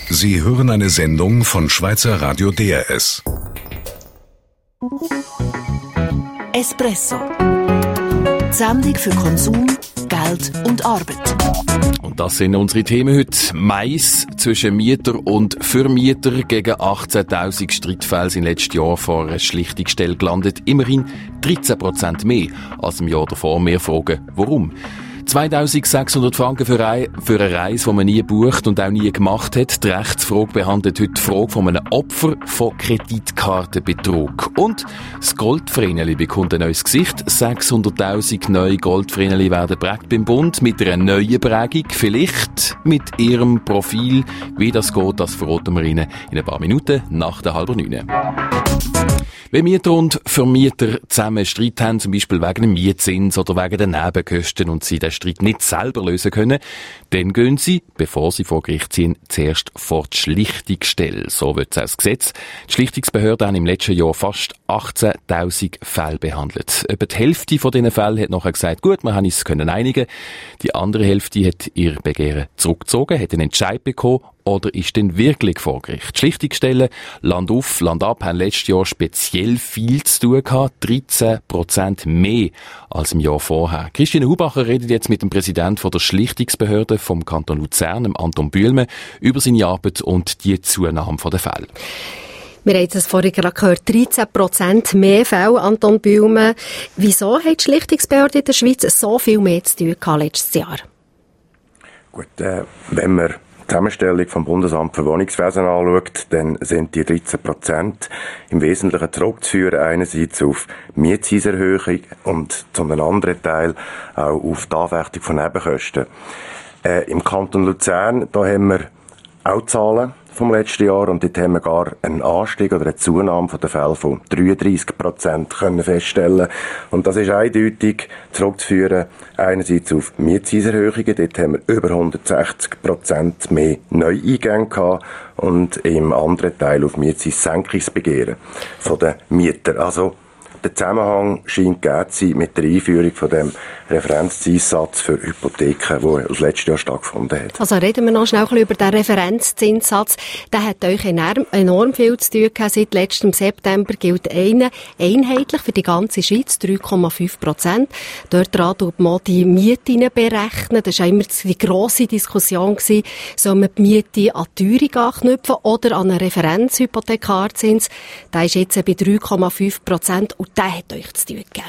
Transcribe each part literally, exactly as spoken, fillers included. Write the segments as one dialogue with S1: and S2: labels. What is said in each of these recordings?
S1: Sie hören eine Sendung von Schweizer Radio D R S.
S2: Espresso. Die Sendung für Konsum, Geld und Arbeit.
S3: Und das sind unsere Themen heute. Mais zwischen Mieter und Vermieter. Gegen achtzehntausend Streitfälle sind letztes Jahr vor einer Schlichtungsstelle gelandet. Immerhin dreizehn Prozent mehr als im Jahr davor. Wir fragen, warum? zweitausendsechshundert Franken für eine, für eine Reise, die man nie bucht und auch nie gemacht hat. Die Rechtsfrage behandelt heute die Frage von einem Opfer von Kreditkartenbetrug. Und das Goldvreneli bekommt ein neues Gesicht. sechshunderttausend neue Goldvreneli werden prägt beim Bund mit einer neuen Prägung. Vielleicht mit ihrem Profil. Wie das geht, das verraten wir Ihnen in ein paar Minuten nach der halben neun. Wenn Mieter und Vermieter zusammen Streit haben, zum Beispiel wegen dem Mietzins oder wegen den Nebenkosten und sie den Streit nicht selber lösen können, dann gehen sie, bevor sie vor Gericht ziehen, zuerst vor die Schlichtungsstelle. So wird es auch das Gesetz. Die Schlichtungsbehörde haben im letzten Jahr fast achtzehntausend Fälle behandelt. Etwa die Hälfte von diesen Fällen hat nachher gesagt, gut, wir haben uns können einigen. Die andere Hälfte hat ihr Begehren zurückgezogen, hat einen Entscheid bekommen oder ist denn wirklich vor Gericht? Die Schlichtungsstellen Land auf, Land ab haben letztes Jahr speziell viel zu tun gehabt, dreizehn Prozent mehr als im Jahr vorher. Christine Hubacher redet jetzt mit dem Präsidenten von der Schlichtungsbehörde vom Kanton Luzern, dem Anton Bühlmann, über seine Arbeit und die Zunahme der Fälle.
S4: Wir haben es vorhin gerade gehört, dreizehn Prozent mehr Fälle, Anton Bühlmann. Wieso hat die Schlichtungsbehörde in der Schweiz so viel mehr zu tun gehabt letztes Jahr?
S5: Gut, äh, wenn wir die Zusammenstellung vom Bundesamt für Wohnungswesen anschaut, dann sind die dreizehn Prozent im Wesentlichen zurückzuführen, einerseits auf Mietzeinserhöhung und zum anderen Teil auch auf die Anfechtung von Nebenkosten. Äh, Im Kanton Luzern, da haben wir auch Zahlen vom letzten Jahr und dort haben wir gar einen Anstieg oder eine Zunahme von den Fällen von dreiunddreissig Prozent können feststellen. Und das ist eindeutig zurückzuführen einerseits auf Mietzeinserhöhungen, dort haben wir über hundertsechzig Prozent mehr Neueingänge gehabt und im anderen Teil auf Mietzinssenkungsbegehren von den Mietern. Also der Zusammenhang scheint gegeben zu sein mit der Einführung von dem Referenzzinssatz für Hypotheken, der das letzte Jahr stattgefunden hat.
S4: Also reden wir noch schnell über den Referenzzinssatz. Der hat euch enorm, enorm viel zu tun gehabt. Seit letztem September gilt einer einheitlich für die ganze Schweiz, drei Komma fünf Prozent. Dort tut man die Mieten berechnen. Das war immer die grosse Diskussion gewesen. Soll man die Miete an die Teuerung anknüpfen oder an einen Referenzhypothekarzins? Der ist jetzt bei drei Komma fünf Prozent. Der hat euch zu tun gegeben.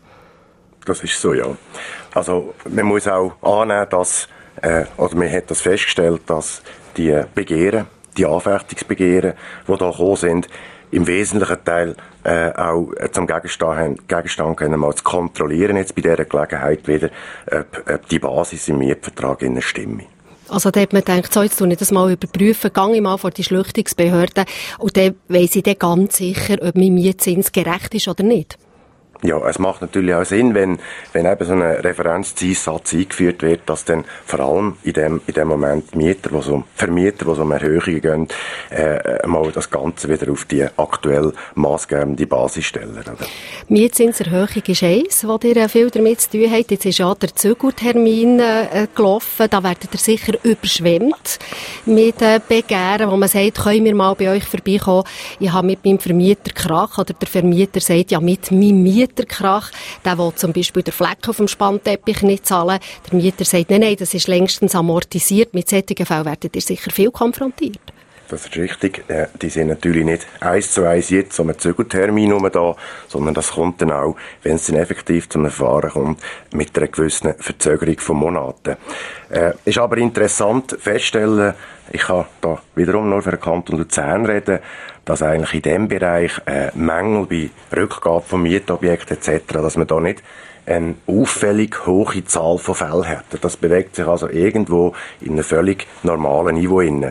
S4: Das
S5: ist so, ja. Also, man muss auch annehmen, dass, äh, oder man hat das festgestellt, dass die Begehren, die Anfechtungsbegehren, die da gekommen sind, im wesentlichen Teil äh, auch zum Gegenstand haben, Gegenstand können, mal zu kontrollieren, jetzt bei dieser Gelegenheit wieder, ob, ob die Basis im Mietvertrag in Stimme.
S4: Also da hat man gedacht, so, jetzt tue ich das mal überprüfen, gehe ich mal vor die Schlichtungsbehörde und dann weiss ich dann ganz sicher, ob mein Mietzins gerecht ist oder nicht.
S5: Ja, es macht natürlich auch Sinn, wenn, wenn eben so ein Referenzzinssatz eingeführt wird, dass dann vor allem in dem, in dem Moment Mieter, die so, Vermieter, die so um Erhöhungen gehen, äh, mal das Ganze wieder auf die aktuell maßgebende Basis stellen. Oder?
S4: Mietzinserhöhung ist eins, was ihr viel damit zu tun habt. Jetzt ist ja der Zügeltermin äh, gelaufen, da werdet ihr sicher überschwemmt mit äh, Begehren, wo man sagt, können wir mal bei euch vorbeikommen, ich habe mit meinem Vermieter Krach, oder der Vermieter sagt, ja, mit meinem Mieter Der Krach, der will zum Beispiel den Fleck auf dem Spannteppich nicht zahlen. Der Mieter sagt, nein, nein, das ist längstens amortisiert. Mit solchen Fällen werdet ihr sicher viel konfrontiert.
S5: Das ist richtig. Äh, die sind natürlich nicht eins zu eins jetzt um einen Zügeltermin herum da, sondern das kommt dann auch, wenn es dann effektiv zum Verfahren kommt, mit einer gewissen Verzögerung von Monaten. Äh, ist aber interessant feststellen, ich kann da wiederum nur für den Kanton Luzern reden, dass eigentlich in diesem Bereich äh, Mängel bei Rückgabe von Mietobjekten et cetera, dass man da nicht eine auffällig hohe Zahl von Fällen hat. Das bewegt sich also irgendwo in einem völlig normalen Niveau inne.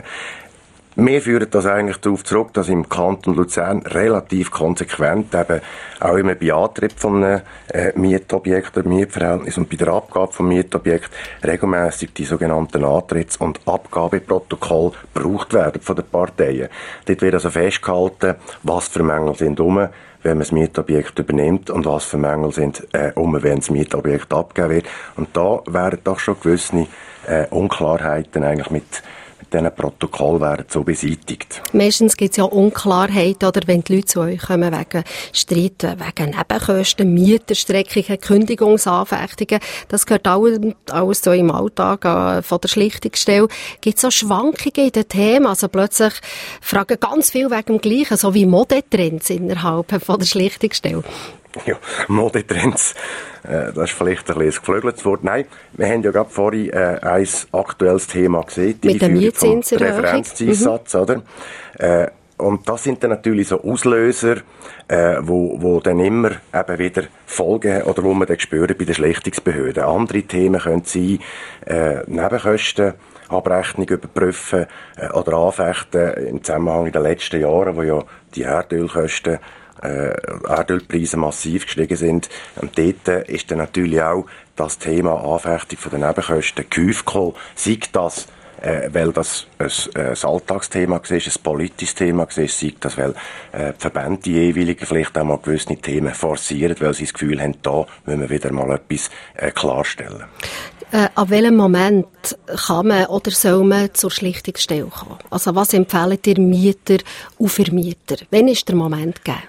S5: Wir führen das eigentlich darauf zurück, dass im Kanton Luzern relativ konsequent eben auch immer bei Antritt von einem äh, Mietobjekt oder Mietverhältnis und bei der Abgabe von Mietobjekt regelmäßig die sogenannten Antritts- und Abgabeprotokolle gebraucht werden von den Parteien. Dort wird also festgehalten, was für Mängel sind um, wenn man das Mietobjekt übernimmt und was für Mängel sind äh, um, wenn das Mietobjekt abgegeben wird. Und da werden doch schon gewisse äh, Unklarheiten eigentlich mit mit diesen Protokollen werden so beseitigt.
S4: Meistens gibt es ja Unklarheiten, oder wenn die Leute zu euch kommen wegen Streit, wegen Nebenkosten, Mieterstreckungen, Kündigungsanfechtungen. Das gehört alles, alles so im Alltag äh, von der Schlichtungsstelle. Gibt es so Schwankungen in den Themen? Also plötzlich fragen ganz viel wegen dem Gleichen, so wie Modetrends innerhalb von der Schlichtungsstelle.
S5: Ja, Modetrends, äh, das ist vielleicht ein bisschen ein geflügeltes Wort. Nein, wir haben ja gerade vorhin äh, ein aktuelles Thema gesehen, die
S4: mit der Mietzinserhöhung.
S5: Referenzzinssatz, mhm. oder? Äh, und das sind dann natürlich so Auslöser, äh, wo, wo dann immer eben wieder Folgen, oder wo man dann spürt bei den Schlichtungsbehörden. Andere Themen können sein, äh, Nebenkosten, Abrechnung überprüfen äh, oder anfechten im Zusammenhang in den letzten Jahren, wo ja die Erdölkosten Äh, Erdölpreise massiv gestiegen sind. Und dort ist dann natürlich auch das Thema Anfechtung von den Nebenkosten gehäuft gekommen. Sei das, äh, weil das ein, ein Alltagsthema war, ein politisches Thema war, sei das, weil äh, die Verbände die jeweiligen vielleicht auch mal gewisse Themen forcieren, weil sie das Gefühl haben, da müssen wir wieder mal etwas äh, klarstellen.
S4: Äh, an welchem Moment kann man oder soll man zur Schlichtungsstelle kommen? Also was empfehlen ihr Mieter und Vermieter? Wann ist der Moment gegeben?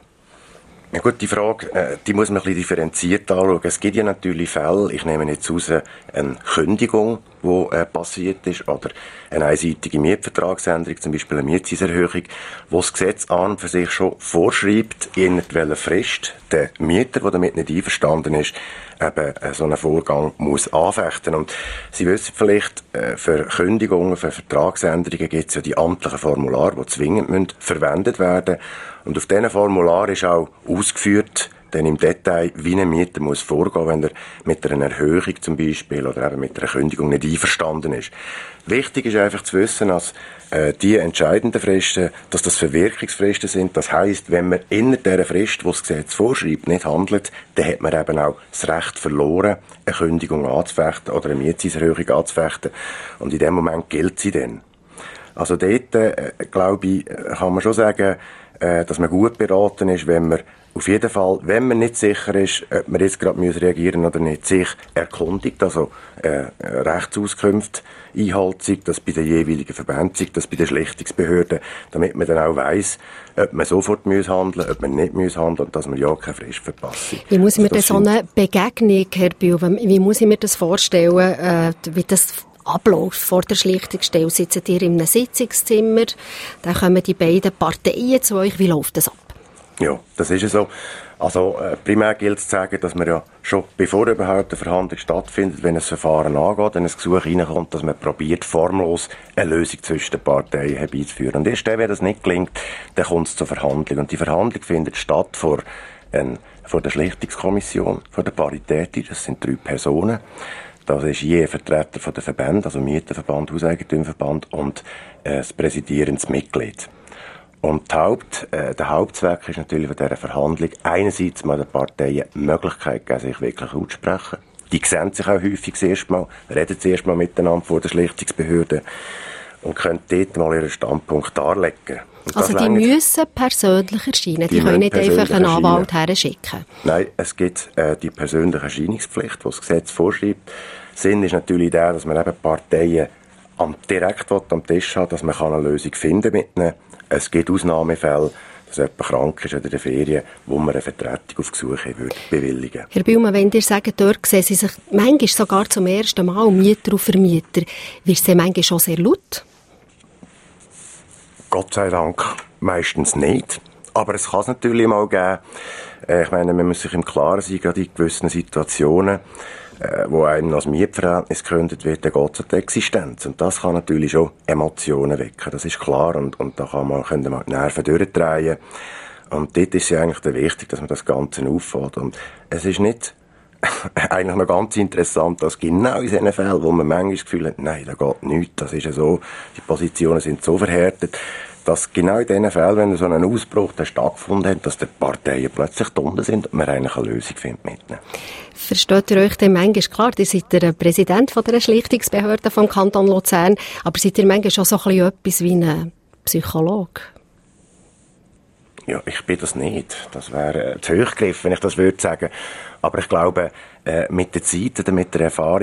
S5: Ja gut, die Frage, äh, die muss man ein bisschen differenziert anschauen. Es gibt ja natürlich Fälle, ich nehme jetzt raus, eine Kündigung, die äh, passiert ist, oder eine einseitige Mietvertragsänderung, zum Beispiel eine Mietzinserhöhung, wo das Gesetz an und für sich schon vorschreibt, in welcher Frist der Mieter, der damit nicht einverstanden ist, eben äh, so einen Vorgang muss anfechten. Und Sie wissen vielleicht, äh, für Kündigungen, für Vertragsänderungen gibt es ja die amtlichen Formulare, die zwingend müssen verwendet werden. Und auf diesen Formular ist auch ausgeführt, dann im Detail, wie ein Mieter muss vorgehen, wenn er mit einer Erhöhung zum Beispiel oder eben mit einer Kündigung nicht einverstanden ist. Wichtig ist einfach zu wissen, dass äh, die entscheidenden Fristen, dass das Verwirkungsfristen sind. Das heisst, wenn man innerhalb dieser Frist, die das Gesetz vorschreibt, nicht handelt, dann hat man eben auch das Recht verloren, eine Kündigung anzufechten oder eine Mietzinserhöhung anzufechten. Und in dem Moment gilt sie dann. Also dort, äh, glaube ich, kann man schon sagen, äh, dass man gut beraten ist, wenn man auf jeden Fall, wenn man nicht sicher ist, ob man jetzt gerade reagieren muss oder nicht, sich erkundigt, also äh, Rechtsauskunft einhält, sei das bei den jeweiligen Verbänden, sei das bei den Schlichtungsbehörden, damit man dann auch weiss, ob man sofort muss handeln, ob man nicht muss handeln und dass man ja keine Frist verpasst.
S4: Wie muss ich mir
S5: also,
S4: das so eine Begegnung, Herr Bühl, wie muss ich mir das vorstellen, äh, wie das Ablauf vor der Schlichtungsstelle? Sitzen ihr in einem Sitzungszimmer, dann kommen die beiden Parteien zu euch, wie läuft das ab?
S5: Ja, das ist ja so. Also äh, primär gilt es zu sagen, dass man ja schon, bevor überhaupt eine Verhandlung stattfindet, wenn ein Verfahren angeht, wenn ein Gesuch reinkommt, dass man probiert, formlos eine Lösung zwischen den Parteien herbeizuführen. Und erst dann, wenn das nicht gelingt, dann kommt es zur Verhandlung. Und die Verhandlung findet statt vor, ähm, vor der Schlichtungskommission, vor der Paritätin, das sind drei Personen. Das ist je ein Vertreter von der Verbände, also Mieterverband, Hauseigentümerverband und äh, das präsidierendes Mitglied. Und die Haupt, äh, der Hauptzweck ist natürlich von dieser Verhandlung einerseits mal den Parteien die Möglichkeit geben, sich wirklich auszusprechen. Die sehen sich auch häufig zuerst mal, reden zuerst mal miteinander vor der Schlichtungsbehörde und können dort mal ihren Standpunkt darlegen. Und
S4: also die müssen persönlich erscheinen, die, die können nicht einfach einen Anwalt herschicken.
S5: Nein, es gibt äh, die persönliche Erscheinungspflicht, die das Gesetz vorschreibt. Sinn ist natürlich der, dass man eben Parteien am, direkt am Tisch hat, dass man eine Lösung finden mit ihnen. Es gibt Ausnahmefälle, dass jemand krank ist oder in der Ferien, wo man eine Vertretung auf Gesuch würde bewilligen.
S4: Herr Bühlmann, wenn ihr sagt, dort sehen Sie sich manchmal sogar zum ersten Mal Mieter und Vermieter, wird es manchmal schon sehr laut?
S5: Gott sei Dank meistens nicht. Aber es kann es natürlich mal geben. Ich meine, man muss sich im Klaren sein, gerade in gewissen Situationen, wo einem als Mietverhältnis gegründet wird, dann geht es um die Existenz. Und das kann natürlich schon Emotionen wecken, das ist klar. Und, und da kann man, können man die Nerven durchdrehen. Und dort ist es eigentlich wichtig, dass man das Ganze auffällt. Und es ist nicht eigentlich noch ganz interessant, dass genau in diesen Fällen, wo man manchmal das Gefühl hat, nein, da geht nichts, das ist ja so, die Positionen sind so verhärtet, dass genau in diesen Fällen, wenn so ein Ausbruch stattgefunden hat, dass die Parteien plötzlich unten sind und man eigentlich eine Lösung findet mit ihnen.
S4: Versteht ihr euch denn manchmal, klar, ihr seid der Präsident von der Schlichtungsbehörde vom Kanton Luzern, aber seid ihr manchmal schon so ein bisschen etwas wie ein Psychologe?
S5: Ja, ich bin das nicht. Das wäre zu hoch gegriffen, wenn ich das würde sagen. Aber ich glaube, äh, mit der Zeit oder mit der Erfahrung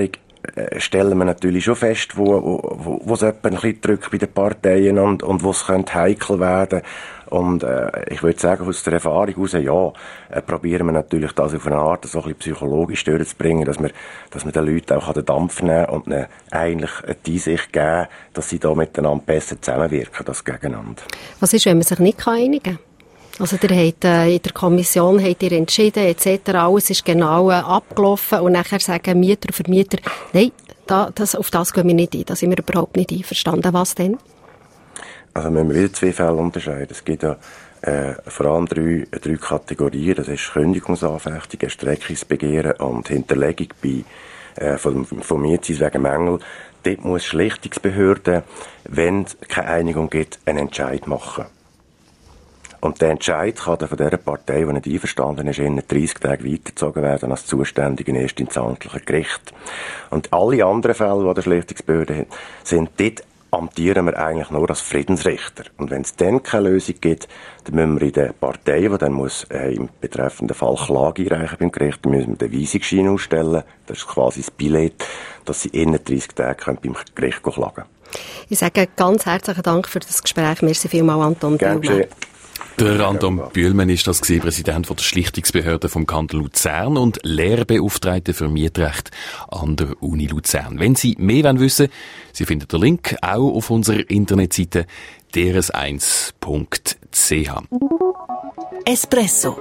S5: äh, stellen wir natürlich schon fest, wo, wo, wo es etwa ein bisschen drückt bei den Parteien und, und wo es könnte heikel werden. Und äh, ich würde sagen, aus der Erfahrung heraus, ja, äh, probieren wir natürlich das auf eine Art so ein bisschen psychologisch durchzubringen, dass wir, dass wir den Leuten auch den Dampf nehmen und ihnen eigentlich die Einsicht geben, dass sie da miteinander besser zusammenwirken, das gegeneinander.
S4: Was ist, wenn man sich nicht einigen kann? Also ihr habt, äh, in der Kommission habt ihr entschieden, et cetera. Alles ist genau äh, abgelaufen und nachher sagen Mieter und Vermieter, nein, da, das, auf das gehen wir nicht ein, da sind wir überhaupt nicht einverstanden. Was denn?
S5: Also müssen wir wieder zwei Fälle unterscheiden. Es gibt ja äh, vor allem drei, drei Kategorien. Das ist Kündigungsanfechtung, Streckungsbegehren und Hinterlegung bei, äh, von, von Mietzins wegen Mängel. Dort muss die Schlichtungsbehörde, wenn es keine Einigung gibt, einen Entscheid machen. Und der Entscheid kann dann von der Partei, die nicht einverstanden ist, in dreißig Tagen weitergezogen werden als zuständige erstinstanzliche Gericht. Und alle anderen Fälle, die der Schlichtungsbehörde sind, dort amtieren wir eigentlich nur als Friedensrichter. Und wenn es dann keine Lösung gibt, dann müssen wir in der Partei, die dann muss, äh, im betreffenden Fall Klage einreichen beim Gericht, dann müssen wir den Weisungsschein ausstellen, das ist quasi das Billett, dass sie in dreißig Tagen beim Gericht klagen können.
S4: Ich sage ganz herzlichen Dank für das Gespräch. Merci vielmals, Anton Bühlmann.
S3: Der Anton Bühlmann ist das gewesen, Präsident der Schlichtungsbehörde vom Kanton Luzern und Lehrbeauftragter für Mietrecht an der Uni Luzern. Wenn Sie mehr wissen wollen, Sie finden den Link auch auf unserer Internetseite d r s eins punkt c h.
S2: Espresso.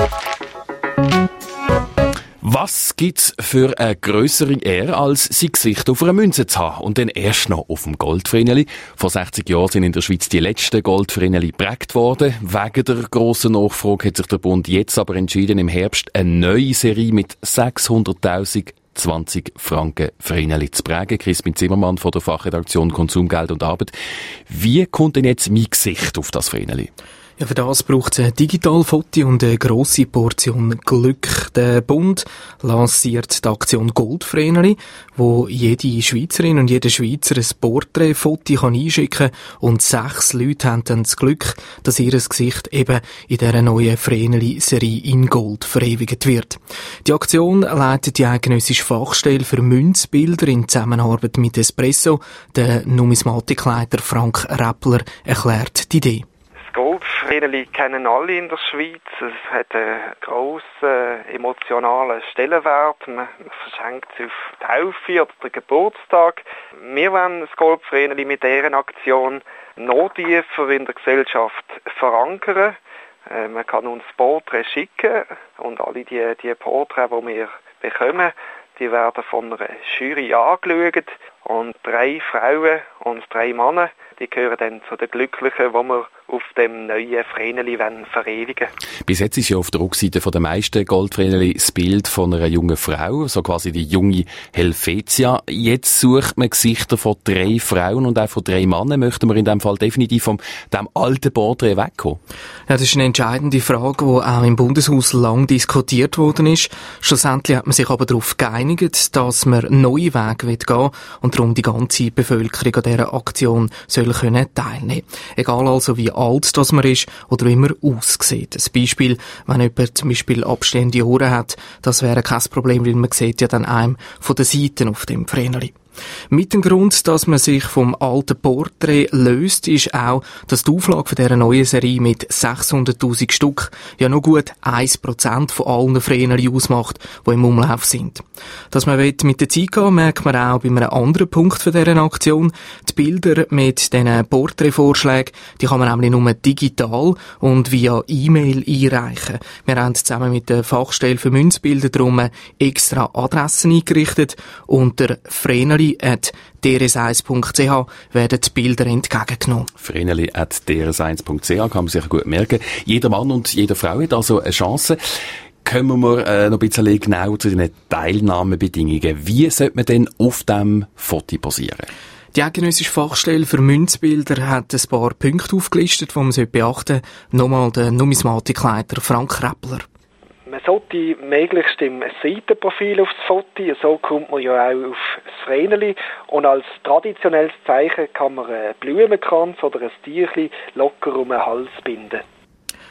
S3: Was gibt's für eine grössere Ehre, als sein Gesicht auf einer Münze zu haben und dann erst noch auf dem Goldvreneli? Vor sechzig Jahren sind in der Schweiz die letzten Goldvreneli geprägt worden. Wegen der grossen Nachfrage hat sich der Bund jetzt aber entschieden, im Herbst eine neue Serie mit sechshunderttausend zwanzig Franken Vreneli zu prägen. Crispin Zimmermann von der Fachredaktion Konsum, Geld und Arbeit. Wie kommt denn jetzt mein Gesicht auf das Vreneli?
S6: Ja, für das braucht es ein Digitalfoto und eine grosse Portion Glück. Der Bund lanciert die Aktion Goldvreneli, wo jede Schweizerin und jeder Schweizer ein Porträtfoto einschicken kann und sechs Leute haben dann das Glück, dass ihr Gesicht eben in dieser neuen Vreneli-Serie in Gold verewigt wird. Die Aktion leitet die eidgenössische Fachstelle für Münzbilder in Zusammenarbeit mit Espresso. Der Numismatikleiter Frank Rappler erklärt die Idee.
S7: Das Goldvreneli kennen alle in der Schweiz. Es hat einen grossen emotionalen Stellenwert. Man verschenkt es auf die Taufe oder den Geburtstag. Wir wollen das Goldvreneli mit dieser Aktion noch tiefer in der Gesellschaft verankern. Äh, man kann uns Porträts schicken und alle die, die Porträts, die wir bekommen, die werden von einer Jury angeschaut. Und drei Frauen und drei Männer, die gehören dann zu den Glücklichen, die wir auf dem neuen Vreneli verewigen wollen.
S3: Bis jetzt ist ja auf der Rückseite von der meisten Goldvreneli das Bild von einer jungen Frau, so quasi die junge Helvetia. Jetzt sucht man Gesichter von drei Frauen und auch von drei Männern. Möchten wir in dem Fall definitiv von dem alten Porträt wegkommen?
S6: Ja, das ist eine entscheidende Frage, die auch im Bundeshaus lang diskutiert worden ist. Schlussendlich hat man sich aber darauf geeinigt, dass man neue Wege gehen will und darum die ganze Bevölkerung an dieser Aktion soll können teilnehmen. Egal also wie alt das man ist oder wie man aussieht. Ein Beispiel, wenn jemand zum Beispiel abstehende Ohren hat, das wäre kein Problem, weil man sieht ja dann einem von den Seiten auf dem Vreneli. Mit dem Grund, dass man sich vom alten Porträt löst, ist auch, dass die Auflage von dieser neuen Serie mit sechshunderttausend Stück ja noch gut ein Prozent von allen Vreneli ausmacht, die im Umlauf sind. Dass man mit der Zeit gehen, merkt man auch bei einem anderen Punkt von dieser Aktion. Die Bilder mit diesen Porträtvorschlägen, die kann man nämlich nur digital und via E-Mail einreichen. Wir haben zusammen mit der Fachstelle für Münzbilder darum extra Adressen eingerichtet. Unter Vreneli at d r s eins punkt c h werden die Bilder entgegengenommen.
S3: Vreneli at d r s eins punkt c h kann man sich gut merken. Jeder Mann und jede Frau hat also eine Chance. Kommen wir äh, noch ein bisschen genauer zu den Teilnahmebedingungen. Wie sollte man denn auf diesem Foto posieren?
S6: Die eidgenössische Fachstelle für Münzbilder hat ein paar Punkte aufgelistet, die man beachten sollte. Nochmal der Numismatikleiter Frank Rappler.
S7: Man sollte möglichst im Seitenprofil aufs Foto, so kommt man ja auch auf das Vreneli. Und als traditionelles Zeichen kann man einen Blumenkranz oder ein Tierchen locker um den Hals binden.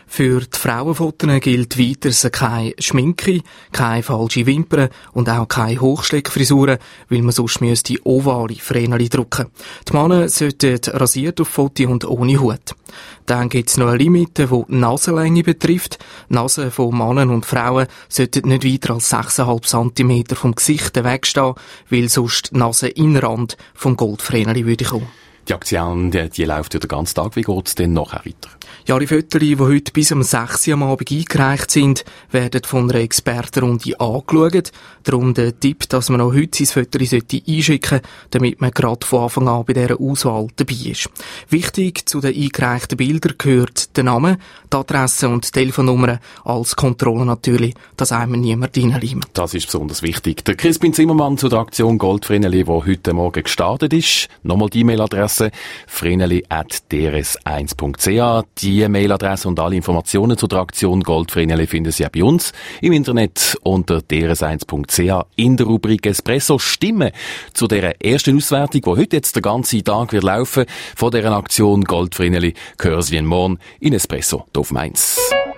S6: Für die Frauenfotos gilt weiter keine Schminke, keine falsche Wimpern und auch keine Hochsteckfrisuren, weil man sonst müsste ovale Vreneli drucken. Die Männer sollten rasiert auf Foto und ohne Hut. Dann gibt es noch eine Limite, die die Nasenlänge betrifft. Die Nasen von Männern und Frauen sollten nicht weiter als sechs Komma fünf Zentimeter vom Gesicht wegstehen, weil sonst die Naseninnenrand vom Goldvreneli würde kommen.
S3: Die Aktion, die, die läuft ja den ganzen Tag. Wie geht es denn nachher weiter?
S6: Ja, die Fotos, die heute bis um sechs Uhr am Abend eingereicht sind, werden von einer Expertenrunde angeschaut. Darum der Tipp, dass man auch heute sein Foto einschicken sollte, damit man gerade von Anfang an bei dieser Auswahl dabei ist. Wichtig zu den eingereichten Bildern gehört der Name, die Adresse und die Telefonnummer, als Kontrolle natürlich, dass einem niemand reinleimt.
S3: Das ist besonders wichtig. Der Crispin Zimmermann zu der Aktion Goldvreneli, die heute Morgen gestartet ist. Nochmal die E-Mail-Adresse vreneli at d r s eins punkt c h. Die Mailadresse und alle Informationen zur Aktion Goldvreneli finden Sie auch bei uns im Internet unter d r s eins punkt c h in der Rubrik Espresso. Stimmen zu dieser ersten Auswertung, die heute jetzt den ganzen Tag wird laufen, von dieser Aktion Goldvreneli, hören Sie morgen in Espresso auf Mainz.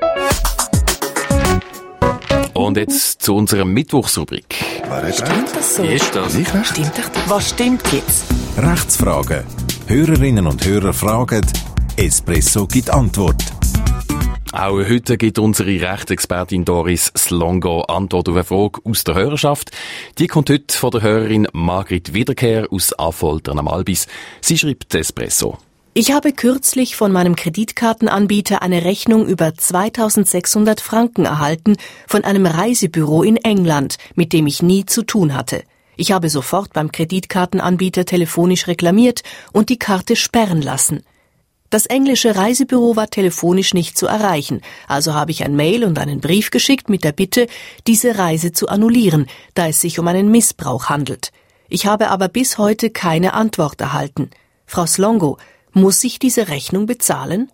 S3: Und jetzt zu unserer Mittwochsrubrik.
S2: Stimmt das so?
S3: Wie ist das?
S2: Nicht recht? Stimmt doch. Was stimmt jetzt?
S8: Rechtsfragen. Hörerinnen und Hörer fragen, Espresso gibt Antwort.
S3: Auch heute gibt unsere Rechtsexpertin Doris Slongo Antwort auf eine Frage aus der Hörerschaft. Die kommt heute von der Hörerin Margrit Wiederkehr aus Affoltern am Albis. Sie schreibt Espresso.
S2: Ich habe kürzlich von meinem Kreditkartenanbieter eine Rechnung über zweitausendsechshundert Franken erhalten von einem Reisebüro in England, mit dem ich nie zu tun hatte. Ich habe sofort beim Kreditkartenanbieter telefonisch reklamiert und die Karte sperren lassen. Das englische Reisebüro war telefonisch nicht zu erreichen, also habe ich ein Mail und einen Brief geschickt mit der Bitte, diese Reise zu annullieren, da es sich um einen Missbrauch handelt. Ich habe aber bis heute keine Antwort erhalten. Frau Slongo, muss ich diese Rechnung bezahlen?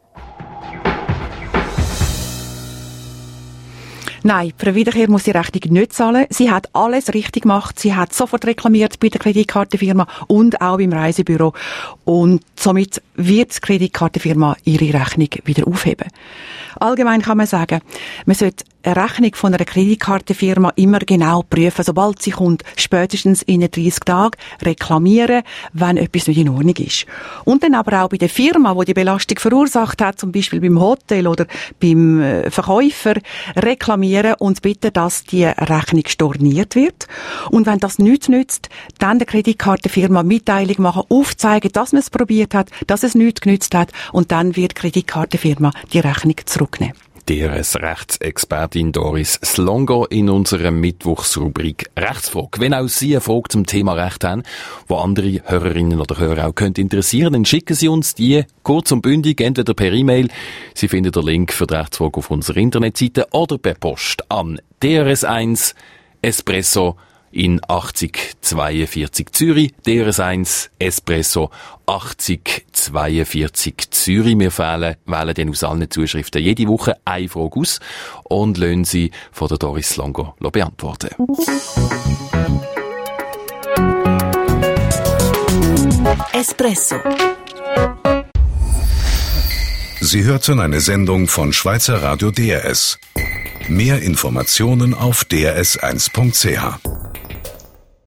S9: Nein, Frau Wiederkehr muss die Rechnung nicht zahlen. Sie hat alles richtig gemacht. Sie hat sofort reklamiert bei der Kreditkartenfirma und auch beim Reisebüro. Und somit wird die Kreditkartenfirma ihre Rechnung wieder aufheben. Allgemein kann man sagen, man sollte eine Rechnung von einer Kreditkartenfirma immer genau prüfen, sobald sie kommt, spätestens in dreißig Tagen reklamieren, wenn etwas nicht in Ordnung ist. Und dann aber auch bei der Firma, die die Belastung verursacht hat, zum Beispiel beim Hotel oder beim Verkäufer, reklamieren und bitten, dass die Rechnung storniert wird. Und wenn das nichts nützt, dann der Kreditkartenfirma Mitteilung machen, aufzeigen, dass man es probiert hat, dass es nichts genützt hat und dann wird die Kreditkartenfirma die Rechnung zurücknehmen.
S3: D R S-Rechtsexpertin Doris Slongo in unserer Mittwochsrubrik Rechtsfrage. Wenn auch Sie eine Frage zum Thema Recht haben, wo andere Hörerinnen oder Hörer auch könnte interessieren, dann schicken Sie uns die kurz und bündig, entweder per E-Mail. Sie finden den Link für die Rechtsfrage auf unserer Internetseite oder per Post an D R S eins Espresso in achtzig zweiundvierzig Zürich, D R S eins Espresso achtzig zweiundvierzig Zürich. Wir wählen, wählen dann aus allen Zuschriften jede Woche eine Frage aus und lassen sie von der Doris Slongo beantworten.
S2: Espresso.
S1: Sie hörten eine Sendung von Schweizer Radio D R S. Mehr Informationen auf d r s eins punkt c h.